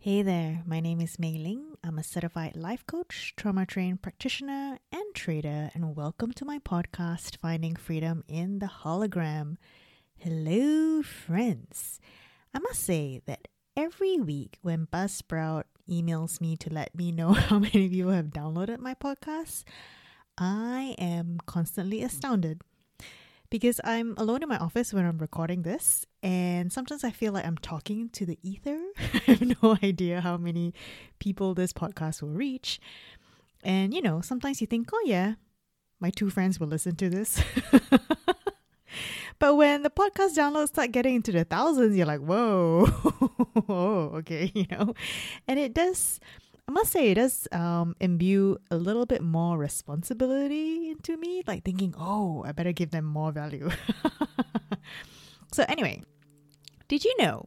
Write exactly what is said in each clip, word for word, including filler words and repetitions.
Hey there, my name is Mei Ling. I'm a certified life coach, trauma trained practitioner, and trader, and welcome to my podcast, Finding Freedom in the Hologram. Hello, friends. I must say that every week when Buzzsprout emails me to let me know how many people have downloaded my podcast, I am constantly astounded. Because I'm alone in my office when I'm recording this, and sometimes I feel like I'm talking to the ether. I have no idea how many people this podcast will reach. And, you know, sometimes you think, oh yeah, my two friends will listen to this. But when the podcast downloads start getting into the thousands, you're like, whoa, oh, okay, you know. And it does, I must say, it does um, imbue a little bit more responsibility into me, like thinking, oh, I better give them more value. So anyway, did you know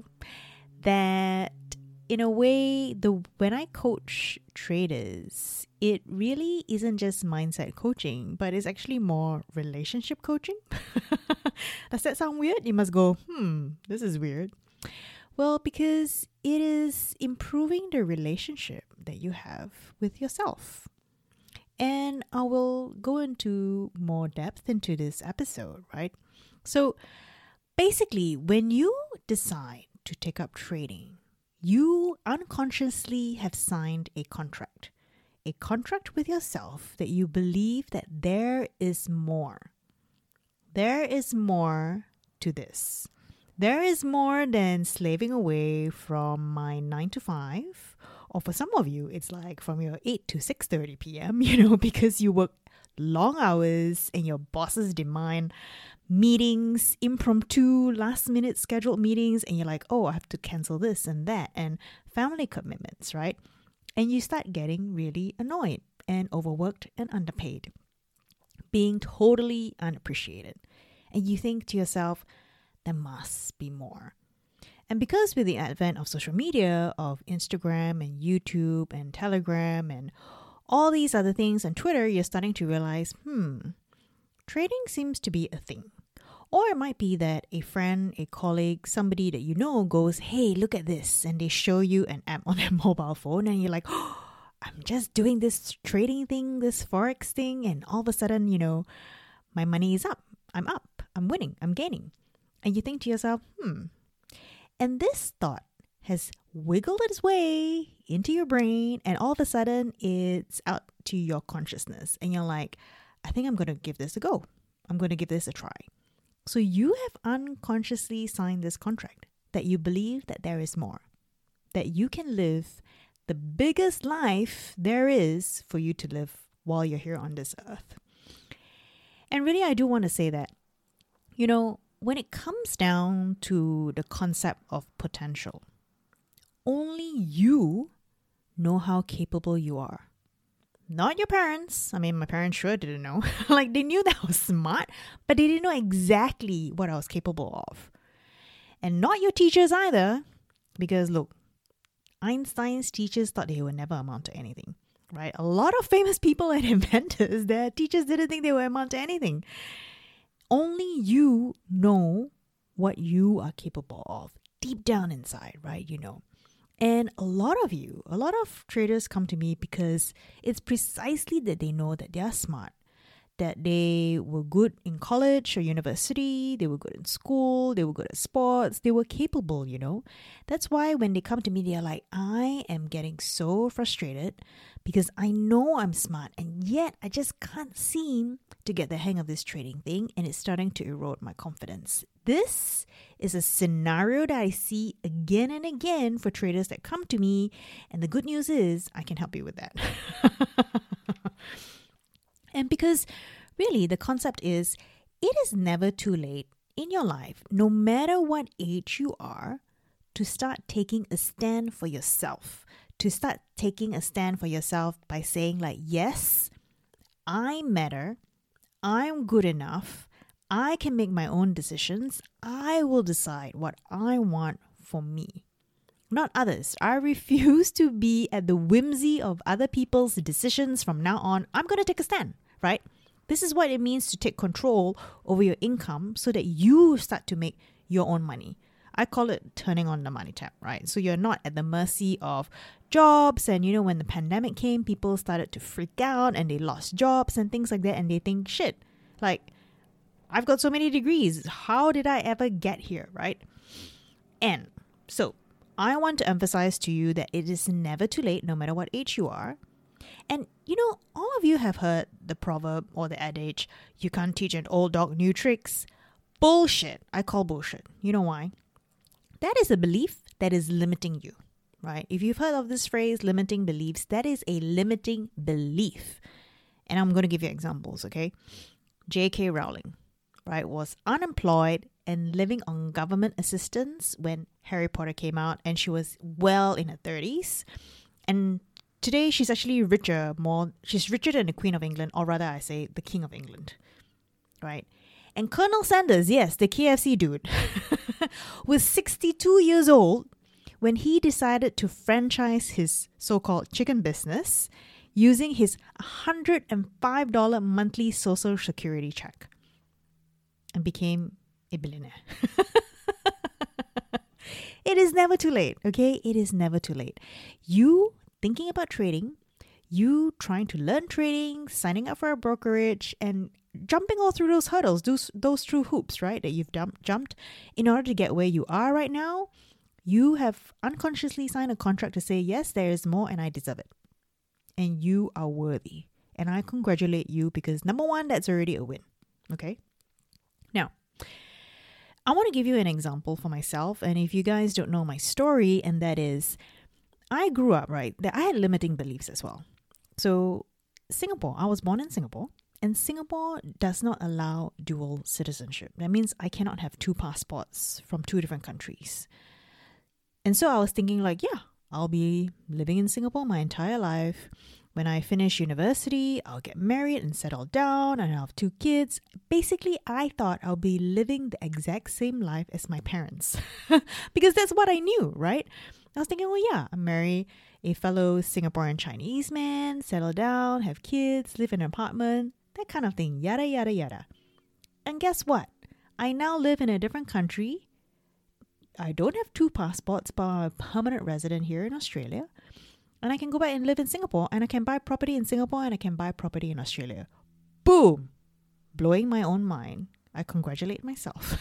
that in a way, the when I coach traders, it really isn't just mindset coaching, but it's actually more relationship coaching? Does that sound weird? You must go, hmm, this is weird. Well, because it is improving the relationship that you have with yourself. And I will go into more depth into this episode, right? So basically, when you decide to take up trading, you unconsciously have signed a contract. A contract with yourself that you believe that there is more. There is more to this. There is more than slaving away from my nine to five, or for some of you, it's like from your eight to six thirty p.m., you know, because you work long hours and your bosses demand meetings, impromptu, last minute scheduled meetings, and you're like, oh, I have to cancel this and that, and family commitments, right? And you start getting really annoyed and overworked and underpaid, being totally unappreciated. And you think to yourself, there must be more. And because with the advent of social media, of Instagram and YouTube and Telegram and all these other things and Twitter, you're starting to realize, hmm, trading seems to be a thing. Or it might be that a friend, a colleague, somebody that you know goes, hey, look at this. And they show you an app on their mobile phone and you're like, oh, I'm just doing this trading thing, this Forex thing. And all of a sudden, you know, my money is up. I'm up. I'm winning. I'm gaining. And you think to yourself, hmm. And this thought has wiggled its way into your brain, and all of a sudden it's out to your consciousness. And you're like, I think I'm going to give this a go. I'm going to give this a try. So you have unconsciously signed this contract that you believe that there is more, that you can live the biggest life there is for you to live while you're here on this earth. And really, I do want to say that, you know, when it comes down to the concept of potential, only you know how capable you are. Not your parents. I mean, my parents sure didn't know. Like, they knew that I was smart, but they didn't know exactly what I was capable of. And not your teachers either, because look, Einstein's teachers thought they would never amount to anything, right? A lot of famous people and inventors, their teachers didn't think they would amount to anything. Only you know what you are capable of deep down inside, right? You know. And a lot of you, a lot of traders come to me because it's precisely that they know that they are smart, that they were good in college or university, they were good in school, they were good at sports, they were capable, you know. That's why when they come to me, they're like, I am getting so frustrated because I know I'm smart and yet I just can't seem to get the hang of this trading thing, and it's starting to erode my confidence. This is a scenario that I see again and again for traders that come to me, and the good news is I can help you with that. And because really the concept is, it is never too late in your life, no matter what age you are, to start taking a stand for yourself, to start taking a stand for yourself by saying like, yes, I matter, I'm good enough, I can make my own decisions, I will decide what I want for me, not others. I refuse to be at the whimsy of other people's decisions from now on. I'm going to take a stand, right? This is what it means to take control over your income so that you start to make your own money. I call it turning on the money tap, right? So you're not at the mercy of jobs. And, you know, when the pandemic came, people started to freak out and they lost jobs and things like that. And they think, shit, like, I've got so many degrees. How did I ever get here, right? And so I want to emphasize to you that it is never too late, no matter what age you are. And, you know, all of you have heard the proverb or the adage, you can't teach an old dog new tricks. Bullshit. I call bullshit. You know why? That is a belief that is limiting you, right? If you've heard of this phrase, limiting beliefs, that is a limiting belief. And I'm going to give you examples, okay? J K Rowling, right, was unemployed and living on government assistance when Harry Potter came out, and she was well in her thirties. And today she's actually richer, more, she's richer than the Queen of England, or rather I say the King of England, right? And Colonel Sanders, yes, the K F C dude, was sixty-two years old when he decided to franchise his so-called chicken business using his one hundred five dollars monthly social security check and became a billionaire. It is never too late, okay? It is never too late. You thinking about trading, you trying to learn trading, signing up for a brokerage, and jumping all through those hurdles, those, those true hoops, right, that you've dump, jumped in order to get where you are right now, you have unconsciously signed a contract to say, yes, there is more and I deserve it. And you are worthy. And I congratulate you because, number one, that's already a win, okay? Now, I want to give you an example for myself. And if you guys don't know my story, and that is, I grew up, right, that I had limiting beliefs as well. So Singapore, I was born in Singapore, and Singapore does not allow dual citizenship. That means I cannot have two passports from two different countries. And so I was thinking like, yeah, I'll be living in Singapore my entire life. When I finish university, I'll get married and settle down and I'll have two kids. Basically, I thought I'll be living the exact same life as my parents because that's what I knew, right? I was thinking, well, yeah, I'll marry a fellow Singaporean Chinese man, settle down, have kids, live in an apartment, that kind of thing, yada, yada, yada. And guess what? I now live in a different country. I don't have two passports, but I'm a permanent resident here in Australia. And I can go back and live in Singapore, and I can buy property in Singapore, and I can buy property in Australia. Boom! Blowing my own mind. I congratulate myself.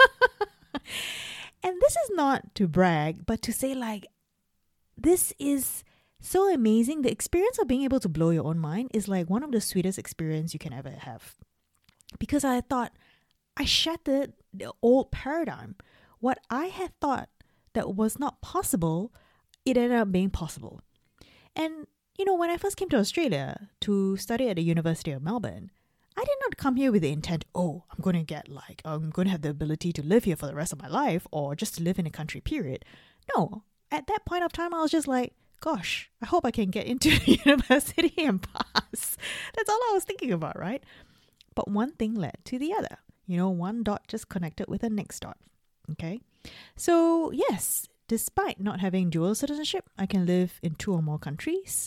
And this is not to brag, but to say like, this is so amazing. The experience of being able to blow your own mind is like one of the sweetest experiences you can ever have. Because I thought, I shattered the old paradigm. What I had thought that was not possible, it ended up being possible. And, you know, when I first came to Australia to study at the University of Melbourne, I did not come here with the intent, oh, I'm going to get like, I'm going to have the ability to live here for the rest of my life or just to live in a country, period. No, at that point of time, I was just like, gosh, I hope I can get into the university and pass. That's all I was thinking about, right? But one thing led to the other. You know, one dot just connected with the next dot. Okay? So, yes, despite not having dual citizenship, I can live in two or more countries.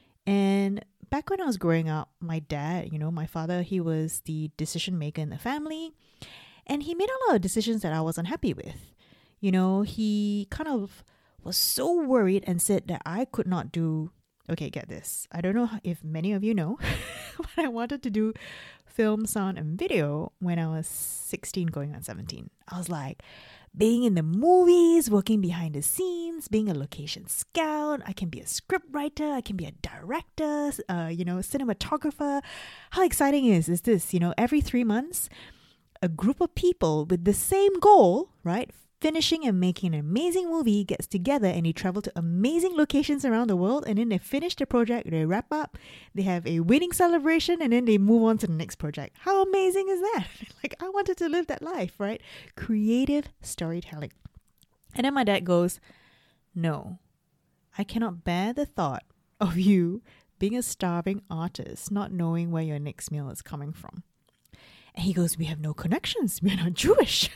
And back when I was growing up, my dad, you know, my father, he was the decision maker in the family. And he made a lot of decisions that I wasn't happy with. You know, he kind of was so worried and said that I could not do, okay, get this. I don't know if many of you know, but I wanted to do film, sound, and video when I was sixteen going on seventeen. I was like, being in the movies, working behind the scenes, being a location scout, I can be a script writer, I can be a director, uh, you know, cinematographer. How exciting is, is this? You know, every three months, a group of people with the same goal, right? Finishing and making an amazing movie gets together and they travel to amazing locations around the world, and then they finish the project, they wrap up, they have a winning celebration, and then they move on to the next project. How amazing is that? Like, I wanted to live that life, right? Creative storytelling. And then my dad goes, no, I cannot bear the thought of you being a starving artist, not knowing where your next meal is coming from. And he goes, we have no connections. We're not Jewish.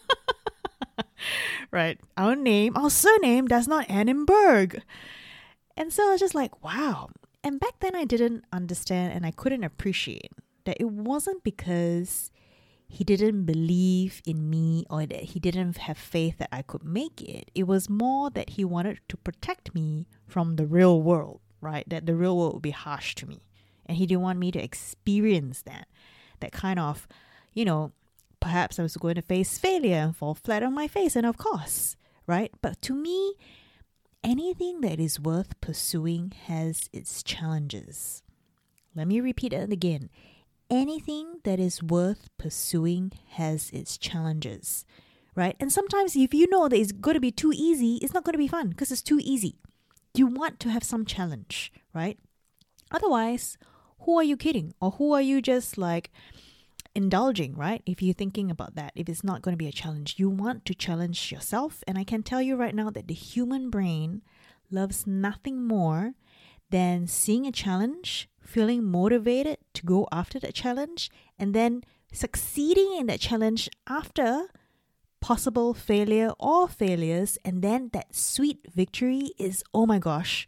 Right? Our name, our surname does not end in Berg. And so I was just like, wow. And back then I didn't understand and I couldn't appreciate that it wasn't because he didn't believe in me or that he didn't have faith that I could make it. It was more that he wanted to protect me from the real world, right? That the real world would be harsh to me. And he didn't want me to experience that. That kind of, you know, perhaps I was going to face failure and fall flat on my face. And of course, right? But to me, anything that is worth pursuing has its challenges. Let me repeat it again. Anything that is worth pursuing has its challenges, right? And sometimes if you know that it's going to be too easy, it's not going to be fun because it's too easy. You want to have some challenge, right? Otherwise, who are you kidding? Or who are you just like indulging, right? If you're thinking about that, if it's not going to be a challenge, you want to challenge yourself. And I can tell you right now that the human brain loves nothing more than seeing a challenge, feeling motivated to go after that challenge, and then succeeding in that challenge after possible failure or failures. And then that sweet victory is, oh my gosh,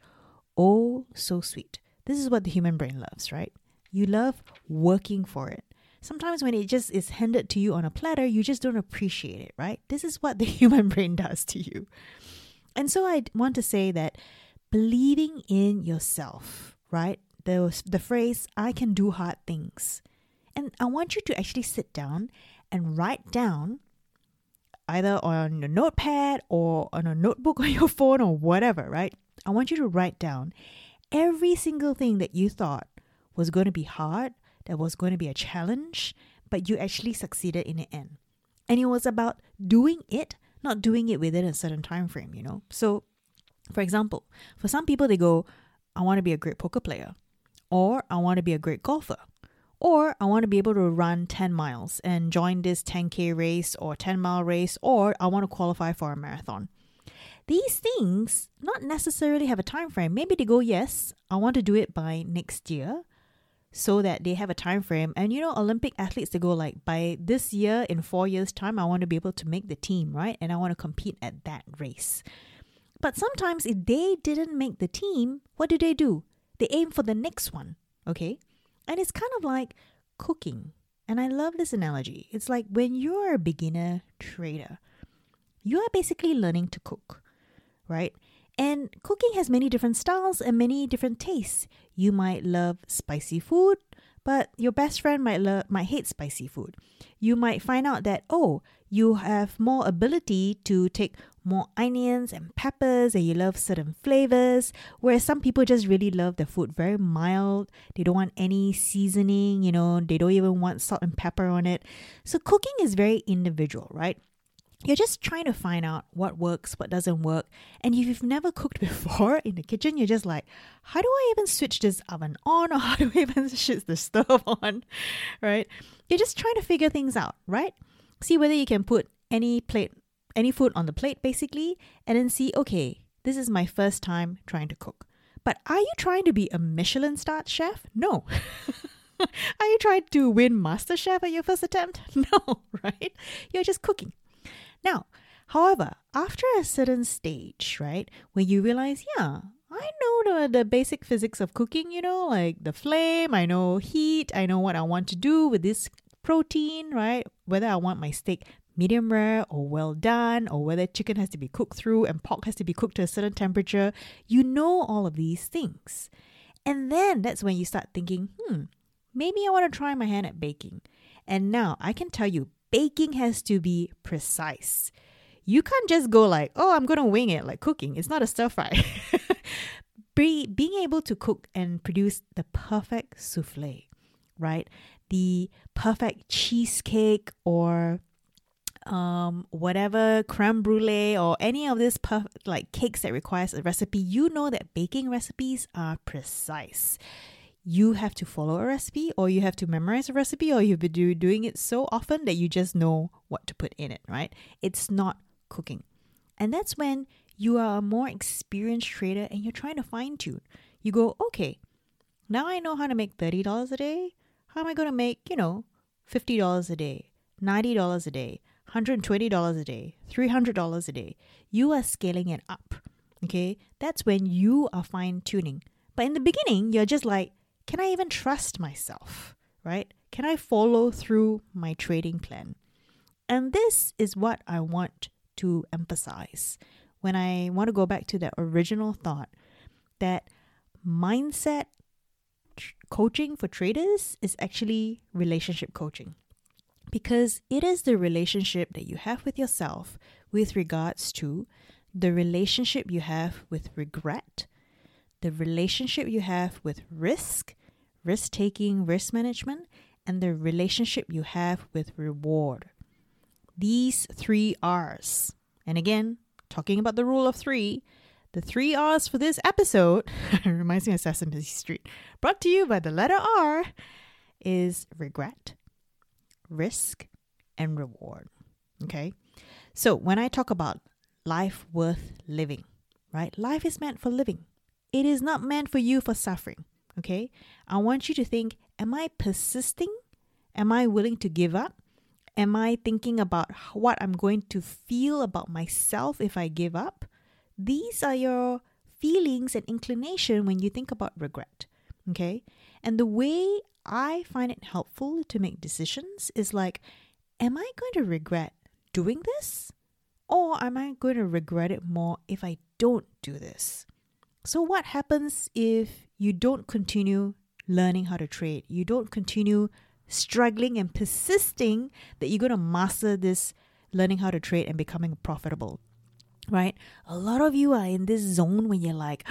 oh so sweet. This is what the human brain loves, right? You love working for it. Sometimes when it just is handed to you on a platter, you just don't appreciate it, right? This is what the human brain does to you. And so I want to say that believing in yourself, right? The, the phrase, I can do hard things. And I want you to actually sit down and write down either on a notepad or on a notebook on your phone or whatever, right? I want you to write down every single thing that you thought was going to be hard, that was going to be a challenge, but you actually succeeded in the end. And it was about doing it, not doing it within a certain time frame, you know? So, for example, for some people, they go, I want to be a great poker player, or I want to be a great golfer, or I want to be able to run ten miles and join this ten K race or ten mile race, or I want to qualify for a marathon. These things not necessarily have a time frame. Maybe they go, yes, I want to do it by next year, so that they have a time frame. And you know, Olympic athletes, they go like, by this year, in four years' time, I want to be able to make the team, right? And I want to compete at that race. But sometimes if they didn't make the team, what do they do? They aim for the next one, okay? And it's kind of like cooking. And I love this analogy. It's like when you're a beginner trader, you are basically learning to cook, right? And cooking has many different styles and many different tastes. You might love spicy food, but your best friend might love might hate spicy food. You might find out that, oh, you have more ability to take more onions and peppers and you love certain flavors, whereas some people just really love their food very mild. They don't want any seasoning, you know, they don't even want salt and pepper on it. So cooking is very individual, right? You're just trying to find out what works, what doesn't work. And if you've never cooked before in the kitchen, you're just like, how do I even switch this oven on? Or how do I even switch the stove on? Right? You're just trying to figure things out, right? See whether you can put any plate, any food on the plate, basically, and then see, okay, this is my first time trying to cook. But are you trying to be a Michelin-starred chef? No. Are you trying to win MasterChef at your first attempt? No, right? You're just cooking. Now, however, after a certain stage, right, when you realize, yeah, I know the, the basic physics of cooking, you know, like the flame, I know heat, I know what I want to do with this protein, right? Whether I want my steak medium rare or well done, or whether chicken has to be cooked through and pork has to be cooked to a certain temperature. You know all of these things. And then that's when you start thinking, hmm, maybe I want to try my hand at baking. And now I can tell you, baking has to be precise. You can't just go like, oh, I'm going to wing it like cooking. It's not a stir fry. Be, being able to cook and produce the perfect souffle, right? The perfect cheesecake or um, whatever, creme brulee or any of this perf- like cakes that requires a recipe. You know that baking recipes are precise. You have to follow a recipe, or you have to memorize a recipe, or you've been do, doing it so often that you just know what to put in it, right? It's not cooking. And that's when you are a more experienced trader and you're trying to fine tune. You go, okay, now I know how to make thirty dollars a day. How am I going to make, you know, fifty dollars a day, ninety dollars a day, one hundred twenty dollars a day, three hundred dollars a day? You are scaling it up, okay? That's when you are fine tuning. But in the beginning, you're just like, can I even trust myself, right? Can I follow through my trading plan? And this is what I want to emphasize when I want to go back to that original thought that mindset coaching for traders is actually relationship coaching, because it is the relationship that you have with yourself with regards to the relationship you have with regret, the relationship you have with risk, risk-taking, risk management, and the relationship you have with reward. These three R's. And again, talking about the rule of three, the three R's for this episode reminds me of Sesame Street, brought to you by the letter R, is regret, risk, and reward. Okay? So when I talk about life worth living, right? Life is meant for living. It is not meant for you for suffering. Okay? I want you to think, am I persisting? Am I willing to give up? Am I thinking about what I'm going to feel about myself if I give up? These are your feelings and inclination when you think about regret. Okay? And the way I find it helpful to make decisions is like, am I going to regret doing this? Or am I going to regret it more if I don't do this? So what happens if you don't continue learning how to trade? You don't continue struggling and persisting that you're going to master this learning how to trade and becoming profitable, right? A lot of you are in this zone when you're like,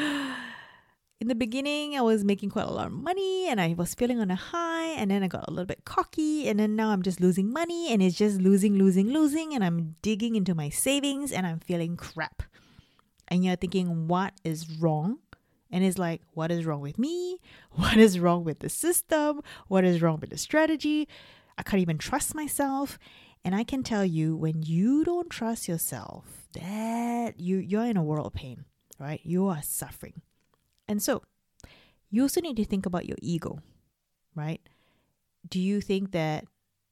in the beginning, I was making quite a lot of money and I was feeling on a high, and then I got a little bit cocky, and then now I'm just losing money and it's just losing, losing, losing, and I'm digging into my savings and I'm feeling crap. And you're thinking, what is wrong? And it's like, what is wrong with me? What is wrong with the system? What is wrong with the strategy? I can't even trust myself. And I can tell you, when you don't trust yourself, that you, you're in a world of pain, right? You are suffering. And so you also need to think about your ego, right? Do you think that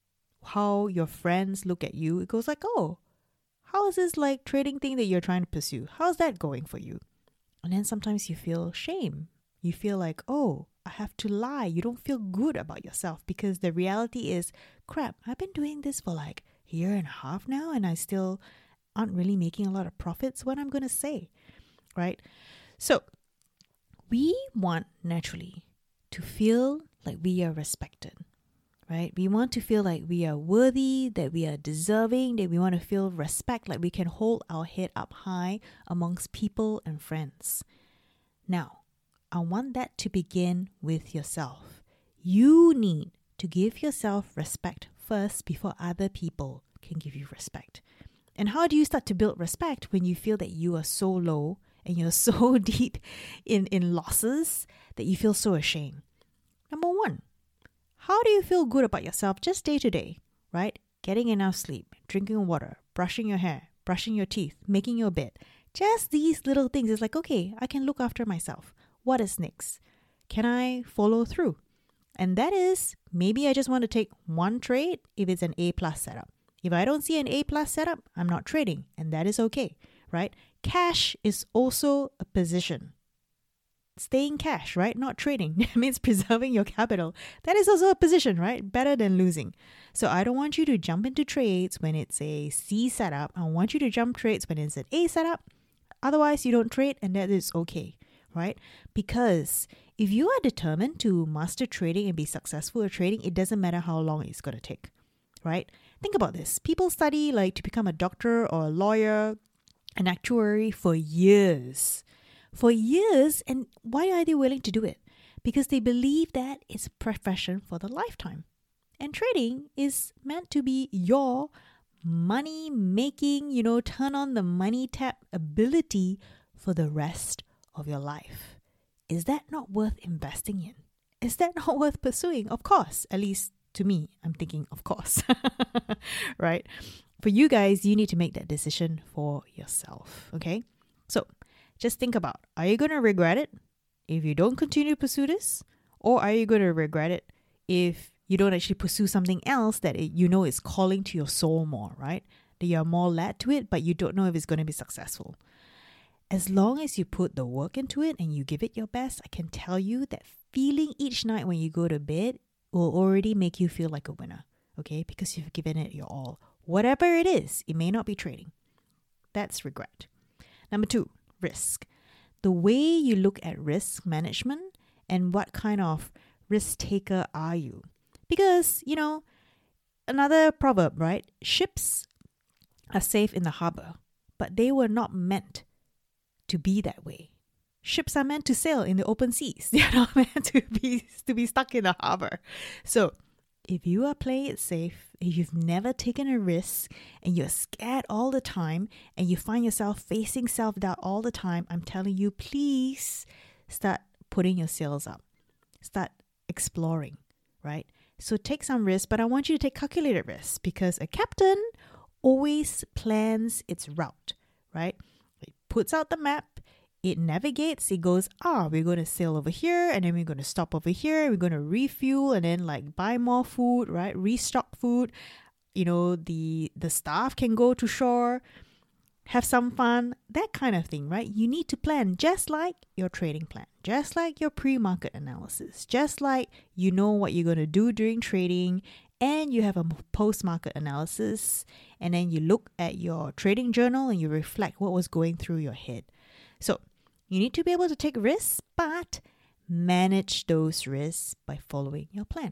how your friends look at you, it goes like, oh, how is this like trading thing that you're trying to pursue? How's that going for you? And then sometimes you feel shame. You feel like, oh, I have to lie. You don't feel good about yourself, because the reality is, crap, I've been doing this for like a year and a half now and I still aren't really making a lot of profits. What I'm going to say, right? So we want naturally to feel like we are respected, right? We want to feel like we are worthy, that we are deserving, that we want to feel respect, like we can hold our head up high amongst people and friends. Now, I want that to begin with yourself. You need to give yourself respect first before other people can give you respect. And how do you start to build respect when you feel that you are so low and you're so deep in, in losses that you feel so ashamed? Number one, how do you feel good about yourself just day to day, right? Getting enough sleep, drinking water, brushing your hair, brushing your teeth, making your bed. Just these little things. It's like, okay, I can look after myself. What is next? Can I follow through? And that is, maybe I just want to take one trade if it's an A plus setup. If I don't see an A plus setup, I'm not trading, and that is okay, right? Cash is also a position. Staying cash, right? Not trading. It means preserving your capital. That is also a position, right? Better than losing. So I don't want you to jump into trades when it's a C setup. I want you to jump trades when it's an A setup. Otherwise, you don't trade, and that is okay, right? Because if you are determined to master trading and be successful at trading, it doesn't matter how long it's going to take, right? Think about this. People study like to become a doctor or a lawyer, an actuary for years. For years, and why are they willing to do it? Because they believe that it's a profession for the lifetime. And trading is meant to be your money making, you know, turn on the money tap ability for the rest of your life. Is that not worth investing in? Is that not worth pursuing? Of course, at least to me, I'm thinking, of course, right? For you guys, you need to make that decision for yourself, okay? So just think about, are you going to regret it if you don't continue to pursue this? Or are you going to regret it if you don't actually pursue something else that it, you know is calling to your soul more, right? That you're more led to it, but you don't know if it's going to be successful. As long as you put the work into it and you give it your best, I can tell you that feeling each night when you go to bed will already make you feel like a winner, okay? Because you've given it your all. Whatever it is, it may not be trading. That's regret. Number two, risk. The way you look at risk management and what kind of risk taker are you? Because, you know, another proverb, right? Ships are safe in the harbor, but they were not meant to be that way. Ships are meant to sail in the open seas. They are not meant to be to be stuck in the harbor. So if you are playing it safe, if you've never taken a risk and you're scared all the time and you find yourself facing self-doubt all the time, I'm telling you, please start putting your sails up. Start exploring, right? So take some risks, but I want you to take calculated risks because a captain always plans its route, right? It puts out the map, it navigates, it goes, ah, we're going to sail over here and then we're going to stop over here. We're going to refuel and then like buy more food, right? Restock food. You know, the, the staff can go to shore, have some fun, that kind of thing, right? You need to plan just like your trading plan, just like your pre-market analysis, just like you know what you're going to do during trading and you have a post-market analysis and then you look at your trading journal and you reflect what was going through your head. So you need to be able to take risks, but manage those risks by following your plan.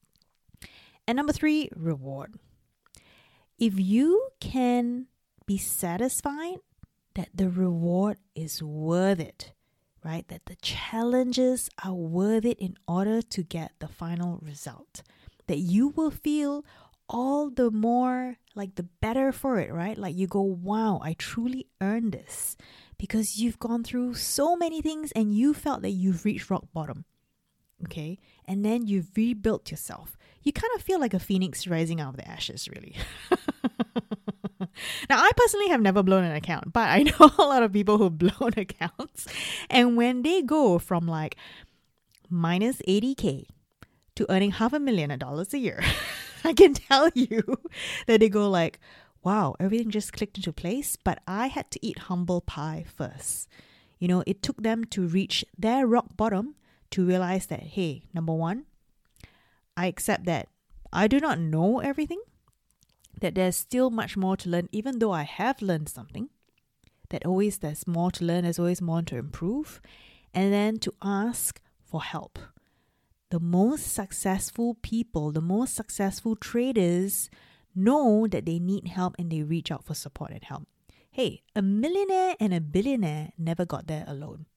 And number three, reward. If you can be satisfied that the reward is worth it, right? That the challenges are worth it in order to get the final result. That you will feel all the more like the better for it, right? Like you go, wow, I truly earned this. Because you've gone through so many things and you felt that you've reached rock bottom. Okay? And then you've rebuilt yourself. You kind of feel like a phoenix rising out of the ashes, really. Now, I personally have never blown an account, but I know a lot of people who've blown accounts. And when they go from like minus eighty K to earning half a million dollars a year, I can tell you that they go like, wow, everything just clicked into place, but I had to eat humble pie first. You know, it took them to reach their rock bottom to realize that, hey, number one, I accept that I do not know everything, that there's still much more to learn, even though I have learned something, that always there's more to learn, there's always more to improve, and then to ask for help. The most successful people, the most successful traders know that they need help and they reach out for support and help. Hey, a millionaire and a billionaire never got there alone.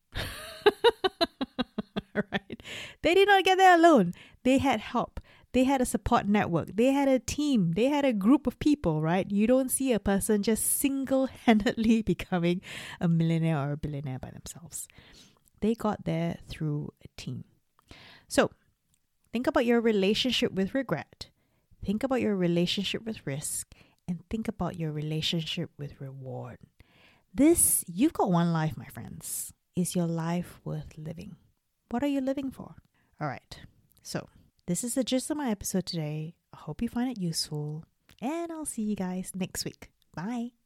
Right? They did not get there alone. They had help. They had a support network. They had a team. They had a group of people, right? You don't see a person just single-handedly becoming a millionaire or a billionaire by themselves. They got there through a team. So, think about your relationship with regret. Think about your relationship with risk. And think about your relationship with reward. This, you've got one life, my friends. Is your life worth living? What are you living for? All right. So, this is the gist of my episode today. I hope you find it useful. And I'll see you guys next week. Bye.